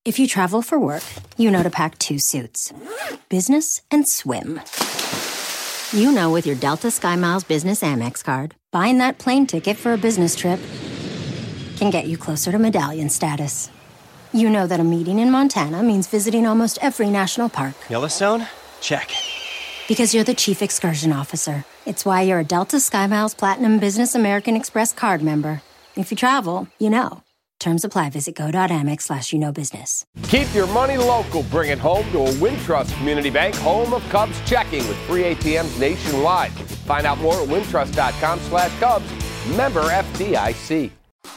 If you travel for work, you know to pack 2 suits. Business and swim. You know with your Delta SkyMiles Business Amex card, buying that plane ticket for a business trip can get you closer to medallion status. You know that a meeting in Montana means visiting almost every national park. Yellowstone? Check. Because you're the chief excursion officer. It's why you're a Delta SkyMiles Platinum Business American Express card member. If you travel, you know. Terms apply. Visit go.amex/you-know-business. Keep your money local. Bring it home to a Wintrust Community Bank, home of Cubs checking with free ATMs nationwide. Find out more at wintrust.com/Cubs. Member FDIC.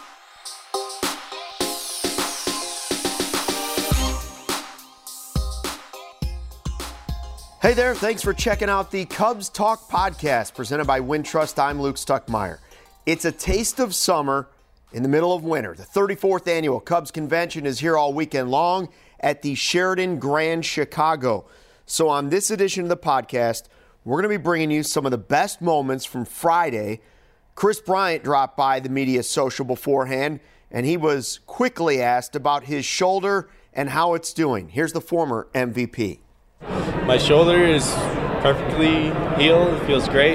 Hey there, thanks for checking out the Cubs Talk podcast presented by Wintrust. I'm Luke Stuckmeyer. It's a taste of summer in the middle of winter. The 34th annual Cubs convention is here all weekend long at the Sheraton Grand Chicago. So on this edition of the podcast, we're going to be bringing you some of the best moments from Friday. Kris Bryant dropped by the media social beforehand, and he was quickly asked about his shoulder and how it's doing. Here's the former MVP. My shoulder is perfectly healed. It feels great.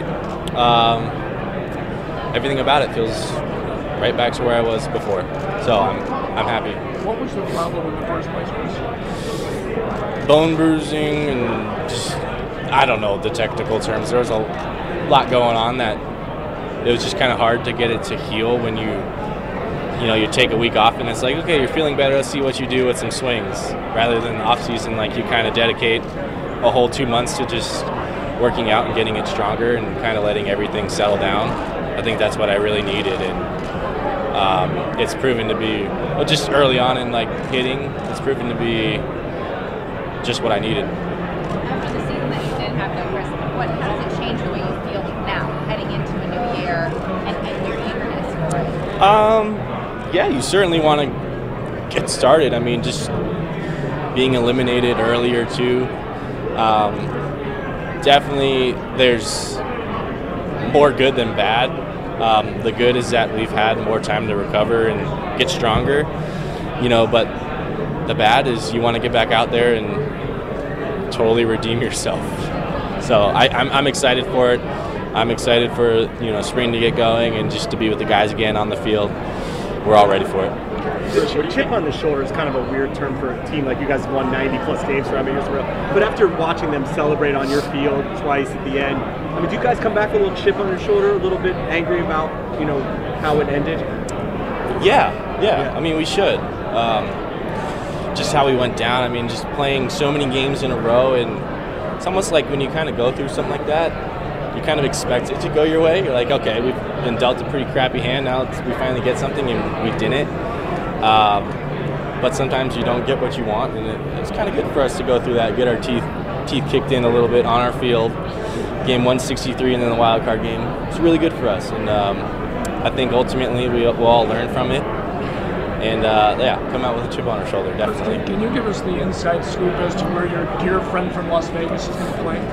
Everything about it feels right back to where I was before. So I'm happy. What was the problem in the first place, Kris? Bone bruising and just, I don't know the technical terms. There was a lot going on that it was just kind of hard to get it to heal when you take a week off and it's like, okay, you're feeling better, let's see what you do with some swings. Rather than off season, like you kind of dedicate a whole 2 months to just working out and getting it stronger and kind of letting everything settle down. I think that's what I really needed, and it's proven to be, just early on in like hitting, it's proven to be just what I needed. After the season that you did have, though, Kris, how does it change the way you feel now, heading into a new year, and your eagerness for it? Yeah, you certainly want to get started. I mean, just being eliminated earlier too. Definitely, there's more good than bad. The good is that we've had more time to recover and get stronger, but the bad is you want to get back out there and totally redeem yourself. So I'm excited for it. I'm excited for spring to get going and just to be with the guys again on the field. We're all ready for it. The chip on the shoulder is kind of a weird term for a team like you guys won 90-plus games for how many years in a row. But after watching them celebrate on your field twice at the end, do you guys come back with a little chip on your shoulder, a little bit angry about, how it ended? Yeah. I mean, we should. Just how we went down. I mean, just playing so many games in a row, and it's almost like when you kind of go through something like that, you kind of expect it to go your way. You're like, okay, we've been dealt a pretty crappy hand. Now we finally get something, and we didn't. But sometimes you don't get what you want, and it's kind of good for us to go through that, get our teeth kicked in a little bit on our field. Game 163 and then the wild card game. It's really good for us, and I think ultimately we'll all learn from it. And come out with a chip on our shoulder, definitely. Can you give us the inside scoop as to where your dear friend from Las Vegas is going to play?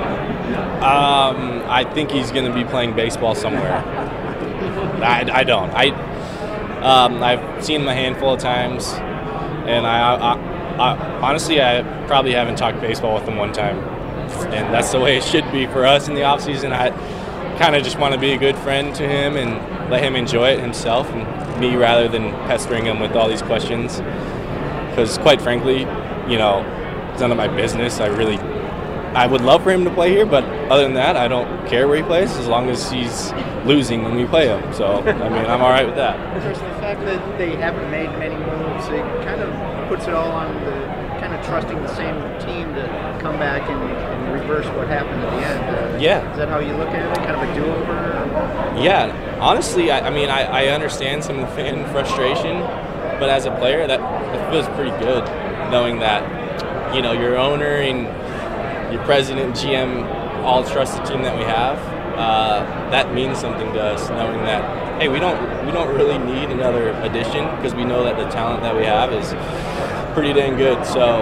I think he's going to be playing baseball somewhere. I don't. I've seen him a handful of times, and I honestly, I probably haven't talked baseball with him one time. And that's the way it should be for us in the offseason. I kind of just want to be a good friend to him and let him enjoy it himself, and me rather than pestering him with all these questions. Because quite frankly, it's none of my business. I would love for him to play here, but other than that, I don't care where he plays as long as he's losing when we play him. So, I'm all right with that. First, the fact that they haven't made many moves, it kind of puts it all on the kind of trusting the same team to come back and reverse what happened at the end. Yeah. Is that how you look at it? Kind of a do-over? Yeah. Honestly, I understand some of the fan frustration, but as a player, it feels pretty good knowing that, your owner and your president, GM, all trust the team that we have. That means something to us, knowing that, hey, we don't really need another addition because we know that the talent that we have is pretty dang good. So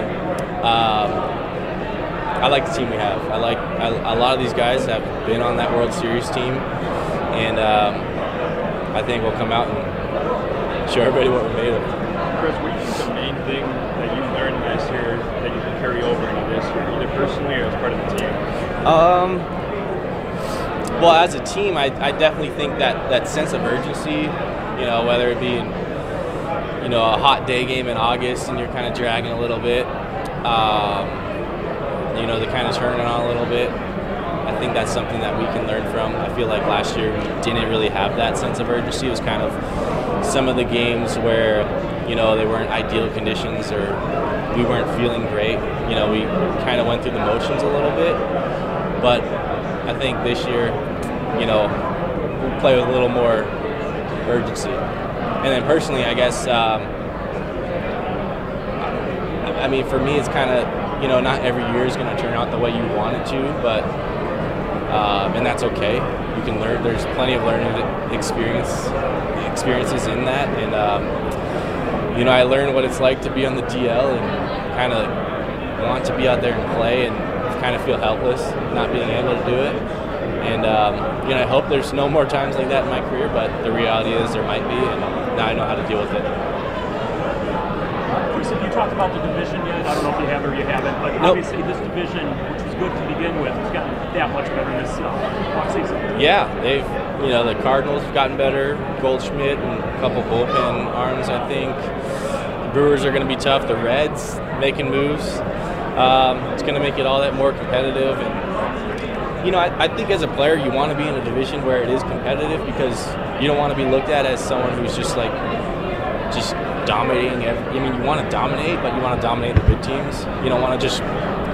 I like the team we have. A lot of these guys have been on that World Series team, and I think we'll come out and show everybody what we're made of. Kris, what do you think the main thing that Well, as a team, I definitely think that sense of urgency, whether it be a hot day game in August and you're kind of dragging a little bit, to kind of turn it on a little bit. I think that's something that we can learn from. I feel like last year we didn't really have that sense of urgency. It was kind of some of the games where, they weren't ideal conditions or we weren't feeling great. We kind of went through the motions a little bit. But I think this year, we'll play with a little more urgency. And then personally, I guess, for me, it's kind of, not every year is going to turn out the way you want it to, but, and that's okay. You can learn. There's plenty of learning experiences in that. And, I learned what it's like to be on the DL and kind of want to be out there and play and kind of feel helpless not being able to do it. And, I hope there's no more times like that in my career, but the reality is there might be, and now I know how to deal with it. Chris, have you talked about the division yet? I don't know if you have or you haven't, but obviously this division, which was good to begin with, has gotten that much better this offseason. Yeah, they've, the Cardinals have gotten better, Goldschmidt and a couple bullpen arms, I think. The Brewers are going to be tough. The Reds making moves. It's going to make it all that more competitive. And, I think as a player, you want to be in a division where it is competitive because you don't want to be looked at as someone who's just dominating. You want to dominate, but you want to dominate the good teams. You don't want to just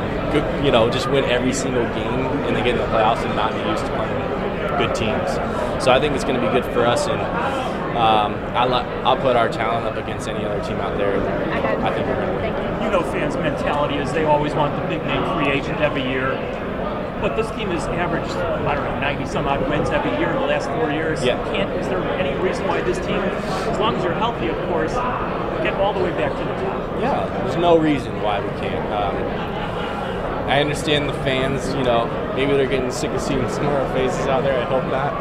win every single game and then get in the playoffs and not be used to playing good teams. So I think it's going to be good for us, and I'll put our talent up against any other team out there. I think we're going to win. Fans' mentality is they always want the big name free agent every year. But this team has averaged, 90-some-odd wins every year in the last 4 years. Yeah. Is there any reason why this team, as long as you're healthy, of course, get all the way back to the top? Yeah, there's no reason why we can't. I understand the fans, maybe they're getting sick of seeing some of our faces out there. I hope not.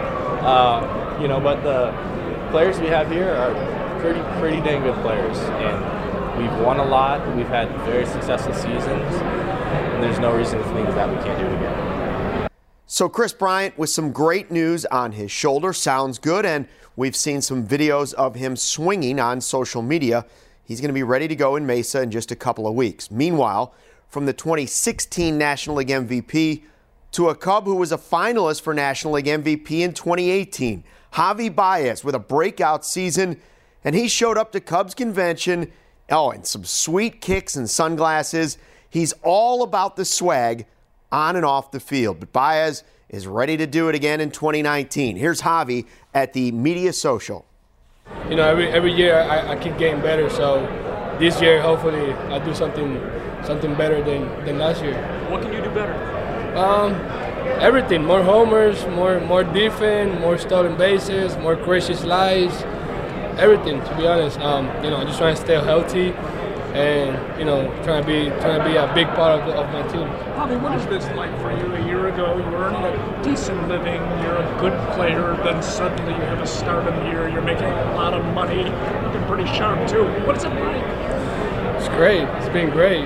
But the players we have here are pretty dang good players. And we've won a lot. We've had very successful seasons. And there's no reason to think that we can't do it again. So Kris Bryant with some great news on his shoulder. Sounds good, and we've seen some videos of him swinging on social media. He's going to be ready to go in Mesa in just a couple of weeks. Meanwhile, from the 2016 National League MVP to a Cub who was a finalist for National League MVP in 2018, Javi Baez with a breakout season, and he showed up to Cubs convention, in some sweet kicks and sunglasses. He's all about the swag on and off the field, but Baez is ready to do it again in 2019. Here's Javi at the Media Social. Every year I keep getting better, so this year hopefully I do something better than last year. What can you do better? Everything, more homers, more defense, more stolen bases, more crazy slides, everything, to be honest. Just trying to stay healthy and trying to be a big part of my team. Javi, what is this like for you? A year ago, you were earning a decent living, you're a good player, then suddenly you have a start of the year, you're making a lot of money, looking pretty sharp too. What is it like? It's great. It's been great.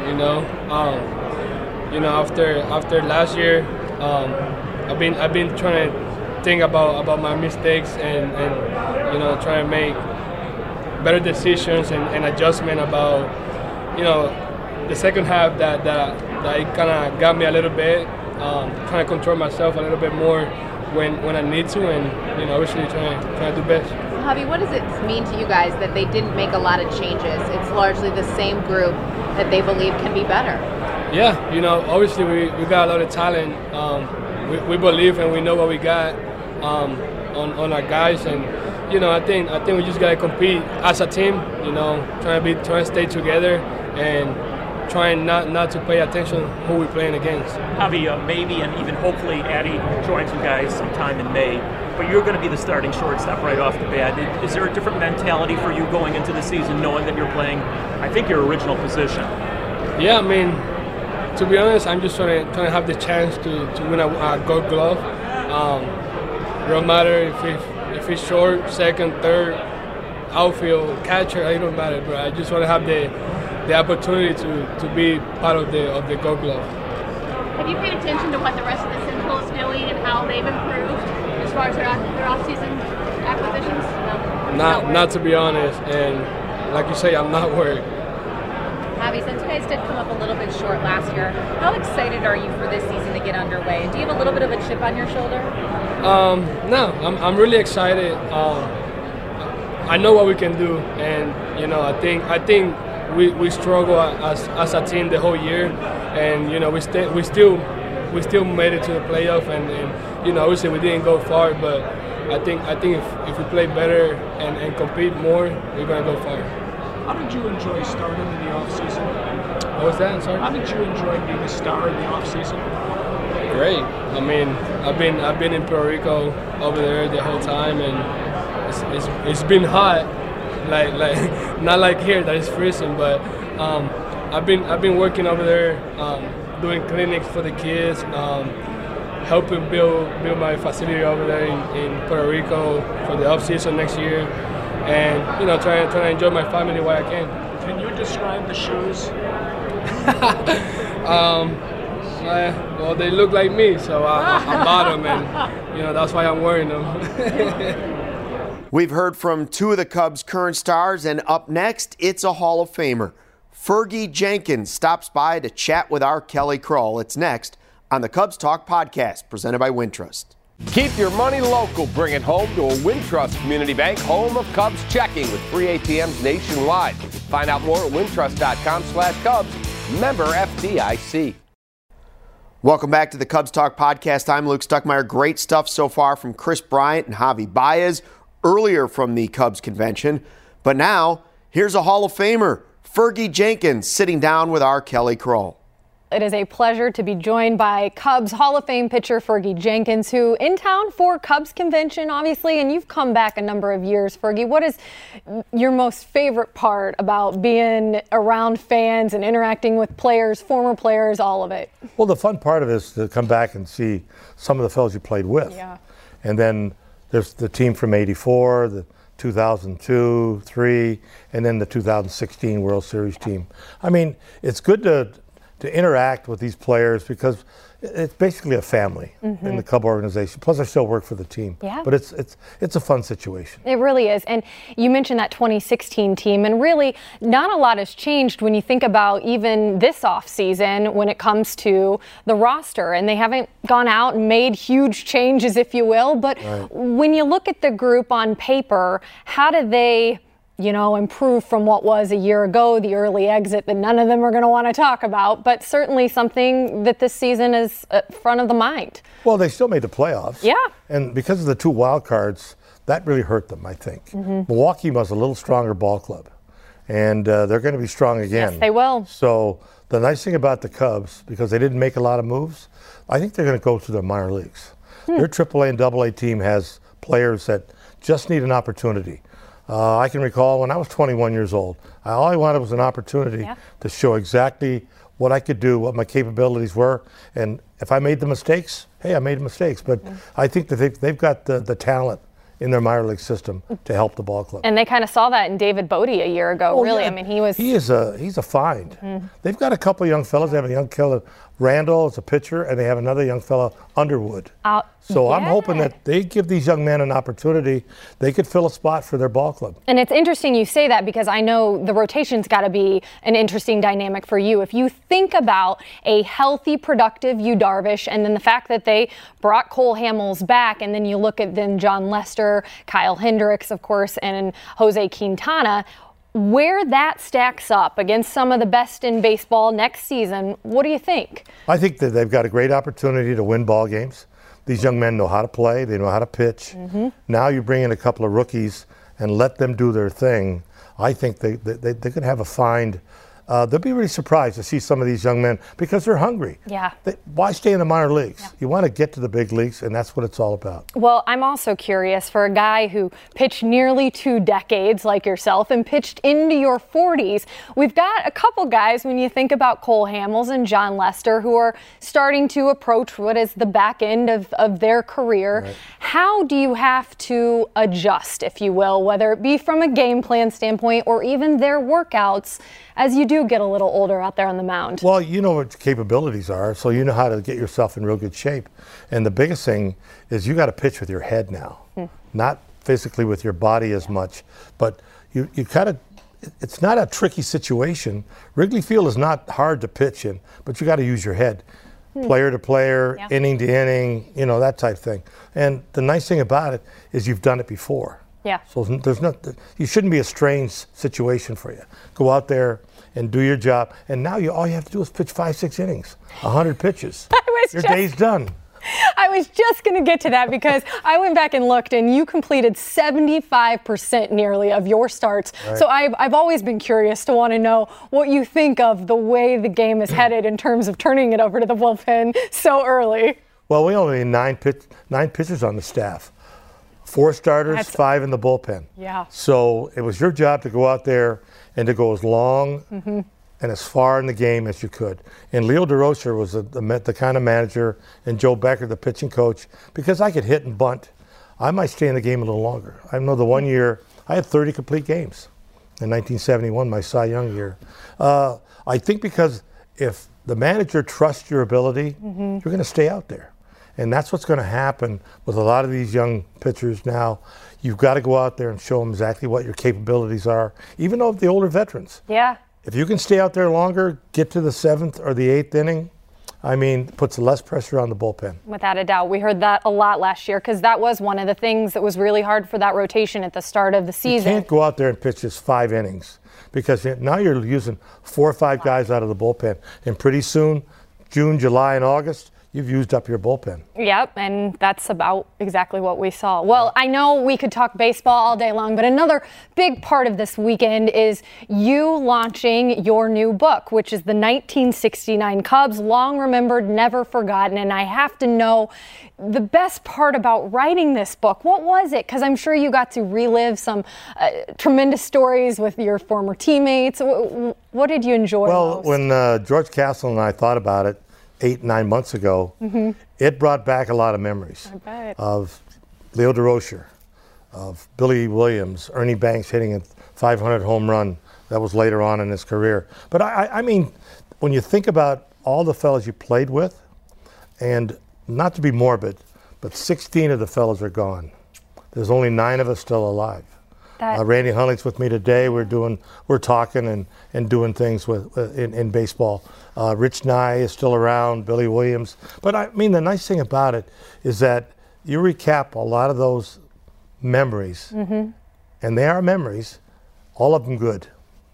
After last year, I've been trying to think about my mistakes and trying to make better decisions and adjustment about the second half that it kind of got me a little bit, trying to control myself a little bit more when I need to, and obviously trying to do best. Javi, what does it mean to you guys that they didn't make a lot of changes? It's largely the same group that they believe can be better. Yeah, obviously we got a lot of talent. We believe and we know what we got on our guys, and I think we just gotta compete as a team. Trying to stay together and trying not to pay attention who we're playing against. Javi, maybe and even hopefully Addie joins you guys sometime in May, but you're going to be the starting shortstop right off the bat. Is there a different mentality for you going into the season knowing that you're playing, I think, your original position? Yeah, to be honest, I'm just trying to have the chance to win a Gold Glove. It don't matter if it's short, second, third, outfield, catcher, it don't matter, but I just want to have the opportunity to be part of the Gold Glove. Have you paid attention to what the rest of the Central is doing and how they've improved as far as their off-season acquisitions? No. Not to be honest, and like you say, I'm not worried. Javi, since you guys did come up a little bit short last year, how excited are you for this season to get underway? Do you have a little bit of a chip on your shoulder? No, I'm really excited. I know what we can do, and I think we struggle as a team the whole year, and we still made it to the playoff, and obviously we didn't go far, but I think if we play better and compete more, we're gonna go far. How did you enjoy starting in the offseason? What was that? I'm sorry. How did you enjoy being a star in the offseason? Great. I mean, I've been in Puerto Rico over there the whole time, and it's been hot, like not like here that it's freezing, but I've been working over there, doing clinics for the kids, helping build my facility over there in Puerto Rico for the off season next year, and trying to enjoy my family while I can. Can you describe the shoes? Well, they look like me, so I bought them, and that's why I'm wearing them. We've heard from two of the Cubs' current stars, and up next, it's a Hall of Famer. Fergie Jenkins stops by to chat with our Kelly Kroll. It's next on the Cubs Talk podcast, presented by Wintrust. Keep your money local. Bring it home to a Wintrust Community Bank, home of Cubs checking with free ATMs nationwide. Find out more at wintrust.com/Cubs. Member FDIC. Welcome back to the Cubs Talk podcast. I'm Luke Stuckmeyer. Great stuff so far from Kris Bryant and Javi Baez earlier from the Cubs convention. But now, here's a Hall of Famer, Fergie Jenkins, sitting down with our Kelly Kroll. It is a pleasure to be joined by Cubs Hall of Fame pitcher Fergie Jenkins, who in town for Cubs convention, obviously, and you've come back a number of years. Fergie, what is your most favorite part about being around fans and interacting with players, former players, all of it? Well, the fun part of it is to come back and see some of the fellows you played with. Yeah. And then there's the team from '84, the 2002, 3, and then the 2016 World Series team. I mean, it's good to interact with these players because it's basically a family in the Cub organization. Plus, I still work for the team. Yeah. But it's a fun situation. It really is. And you mentioned that 2016 team, and really not a lot has changed when you think about even this offseason when it comes to the roster. And they haven't gone out and made huge changes, if you will. But when you look at the group on paper, how do they improve from what was a year ago, the early exit that none of them are going to want to talk about, but certainly something that this season is at front of the mind? Well, they still made the playoffs. Yeah. And because of the 2 wild cards, that really hurt them, I think. Milwaukee was a little stronger ball club, and they're going to be strong again. Yes, they will. So the nice thing about the Cubs, because they didn't make a lot of moves, I think they're going to go to the minor leagues. Their AAA and AA team has players that just need an opportunity. I can recall when I was 21 years old, all I wanted was an opportunity to show exactly what I could do, what my capabilities were. And if I made the mistakes, hey, I made mistakes. But I think that they've got the talent in their minor league system to help the ball club. And they kind of saw that in David Bodie a year ago, really. Yeah. I mean, he's a find. They've got a couple of young fellas. They have a young killer, Randall, as a pitcher, and they have another young fellow, Underwood. So I'm hoping that they give these young men an opportunity. They could fill a spot for their ball club. And it's interesting you say that because I know the rotation's got to be an interesting dynamic for you. If you think about a healthy, productive Yu Darvish, and then the fact that they brought Cole Hamels back, and then you look at then John Lester, Kyle Hendricks, of course, and Jose Quintana, where that stacks up against some of the best in baseball next season, what do you think? I think that they've got a great opportunity to win ball games. These young men know how to play. They know how to pitch. Now you bring in a couple of rookies and let them do their thing. I think they could have a find. They'll be really surprised to see some of these young men because they're hungry. Yeah. Why stay in the minor leagues? Yeah. You want to get to the big leagues, and that's what it's all about. Well, I'm also curious for a guy who pitched nearly 2 decades like yourself and pitched into your 40s. We've got a couple guys, when you think about Cole Hamels and John Lester, who are starting to approach what is the back end of their career. Right. How do you have to adjust, if you will, whether it be from a game plan standpoint or even their workouts? as you do get a little older out there on the mound? Well, you know what your capabilities are, so you know how to get yourself in real good shape. And the biggest thing is you got to pitch with your head now, not physically with your body as much, but you kind of. It's not a tricky situation. Wrigley Field is not hard to pitch in, but you got to use your head. Player to player, inning to inning, you know, that type thing. And the nice thing about it is you've done it before. Yeah. So you shouldn't be a strange situation for you. Go out there and do your job. And now all you have to do is pitch 5-6 innings, 100 pitches. Your day's done. I was just going to get to that because I went back and looked, and you completed 75% nearly of your starts. Right. So I've always been curious to want to know what you think of the way the game is headed in terms of turning it over to the bullpen so early. Well, we only need 9 pitchers on the staff. 4 starters, 5 in the bullpen. Yeah. So it was your job to go out there and to go as long and as far in the game as you could. And Leo DeRocher was the kind of manager, and Joe Becker, the pitching coach, because I could hit and bunt. I might stay in the game a little longer. I know the one year I had 30 complete games in 1971, my Cy Young year. I think because if the manager trusts your ability, you're going to stay out there. And that's what's going to happen with a lot of these young pitchers now. You've got to go out there and show them exactly what your capabilities are, even though the older veterans. Yeah. If you can stay out there longer, get to the 7th or the 8th inning, I mean, puts less pressure on the bullpen. Without a doubt. We heard that a lot last year because that was one of the things that was really hard for that rotation at the start of the season. You can't go out there and pitch just 5 innings because now you're using 4 or 5 guys out of the bullpen. And pretty soon, June, July, and August, you've used up your bullpen. Yep, and that's about exactly what we saw. Well, I know we could talk baseball all day long, but another big part of this weekend is you launching your new book, which is the 1969 Cubs, Long Remembered, Never Forgotten. And I have to know the best part about writing this book. What was it? Because I'm sure you got to relive some tremendous stories with your former teammates. What did you enjoy most? Well, when George Castle and I thought about it, 8-9 months ago, it brought back a lot of memories of Leo DeRocher, of Billy Williams, Ernie Banks hitting a 500 home run. That was later on in his career. But I mean, when you think about all the fellas you played with, and not to be morbid, but 16 of the fellas are gone. There's only 9 of us still alive. Randy Huntley's with me today. We're talking and doing things in baseball. Rich Nye is still around, Billy Williams. But I mean, the nice thing about it is that you recap a lot of those memories, and they are memories, all of them good.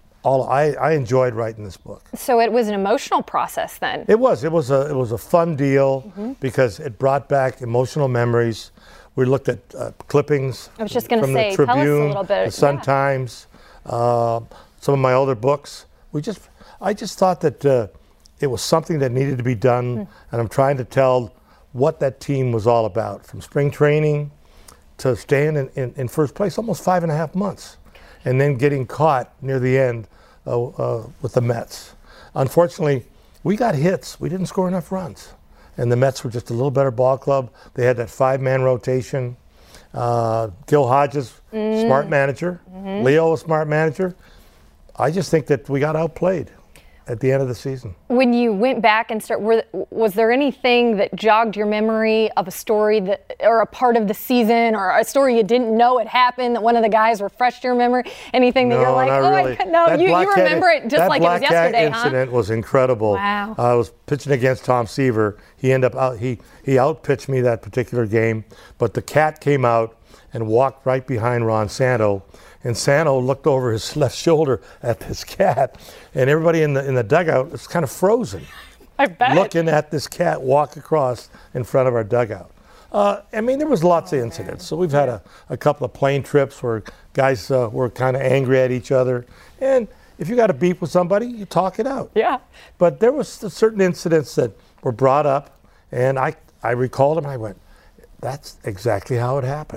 I enjoyed writing this book. So it was an emotional process then. It was a fun deal because it brought back emotional memories. We looked at clippings I was just going to from say, the Tribune, tell us a little bit. the Sun-Times, some of my older books. I just thought that it was something that needed to be done, and I'm trying to tell what that team was all about, from spring training to staying in first place almost 5.5 months, and then getting caught near the end with the Mets. Unfortunately, we got hits. We didn't score enough runs. And the Mets were just a little better ball club. They had that 5-man rotation. Gil Hodges, smart manager. Leo, a smart manager. I just think that we got outplayed at the end of the season. When you went back and was there anything that jogged your memory of a story or a part of the season, or a story you didn't know had happened that one of the guys refreshed your memory? Anything that you're like, you remember it just like it was yesterday, That Black Cat incident was incredible. Wow. I was pitching against Tom Seaver. He outpitched me that particular game, but the cat came out and walked right behind Ron Santo. And Santo looked over his left shoulder at this cat, and everybody in the dugout was kind of frozen. I bet. Looking at this cat walk across in front of our dugout. I mean, there was lots of incidents. So we've had a couple of plane trips where guys were kind of angry at each other. And if you got a beef with somebody, you talk it out. Yeah. But there was certain incidents that were brought up, and I recalled them. I went, that's exactly how it happened.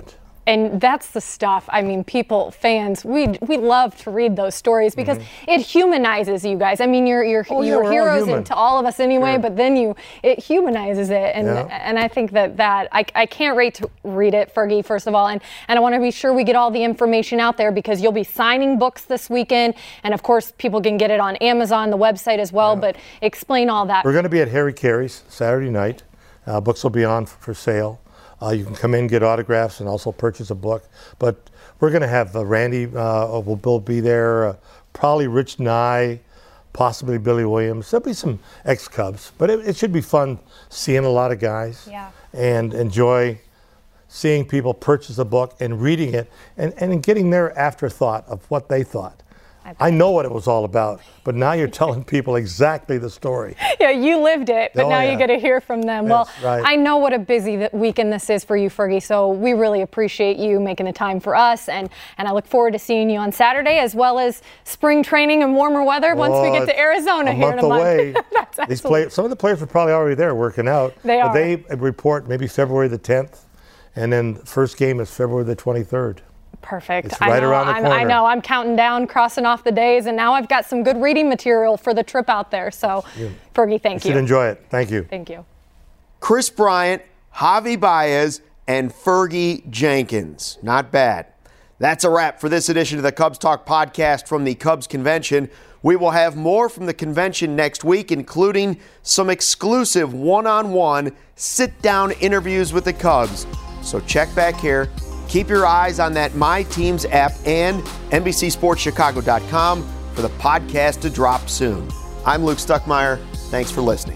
And that's the stuff. I mean, fans, we love to read those stories because it humanizes you guys. I mean, you're heroes to all of us anyway, but then it humanizes it. And I think that I can't wait to read it, Fergie, first of all. And I want to be sure we get all the information out there because you'll be signing books this weekend. And of course, people can get it on Amazon, the website as well. But explain all that. We're going to be at Harry Carey's Saturday night. Books will be on for sale. You can come in, get autographs, and also purchase a book. But we're going to have Randy will be there, probably Rich Nye, possibly Billy Williams. There'll be some ex-Cubs. But it should be fun seeing a lot of guys and enjoy seeing people purchase a book and reading it and getting their afterthought of what they thought. I know what it was all about, but now you're telling people exactly the story. Yeah, you lived it, but now you get to hear from them. Well, I know what a busy weekend this is for you, Fergie, so we really appreciate you making the time for us, and I look forward to seeing you on Saturday, as well as spring training and warmer weather once we get to Arizona here in a month. Some of the players are probably already there working out. They are. They report maybe February the 10th, and then the first game is February the 23rd. Perfect. It's right around the corner. I know. I'm counting down, crossing off the days, and now I've got some good reading material for the trip out there. So, Fergie, thank you. You should enjoy it. Thank you. Thank you. Kris Bryant, Javi Baez, and Fergie Jenkins. Not bad. That's a wrap for this edition of the Cubs Talk podcast from the Cubs Convention. We will have more from the convention next week, including some exclusive one-on-one sit-down interviews with the Cubs. So check back here. Keep your eyes on that My Teams app and NBCSportsChicago.com for the podcast to drop soon. I'm Luke Stuckmeyer. Thanks for listening.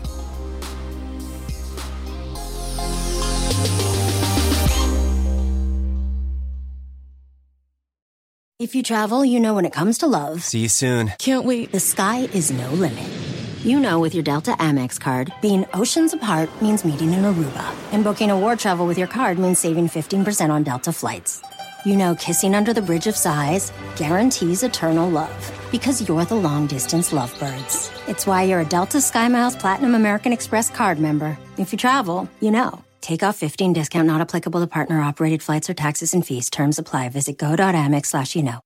If you travel, you know when it comes to love. See you soon. Can't wait. The sky is no limit. You know with your Delta Amex card, being oceans apart means meeting in Aruba. And booking a war travel with your card means saving 15% on Delta flights. You know kissing under the bridge of sighs guarantees eternal love. Because you're the long-distance lovebirds. It's why you're a Delta SkyMiles Platinum American Express card member. If you travel, you know. Take off 15 discount not applicable to partner-operated flights or taxes and fees. Terms apply. Visit go.amex/you know.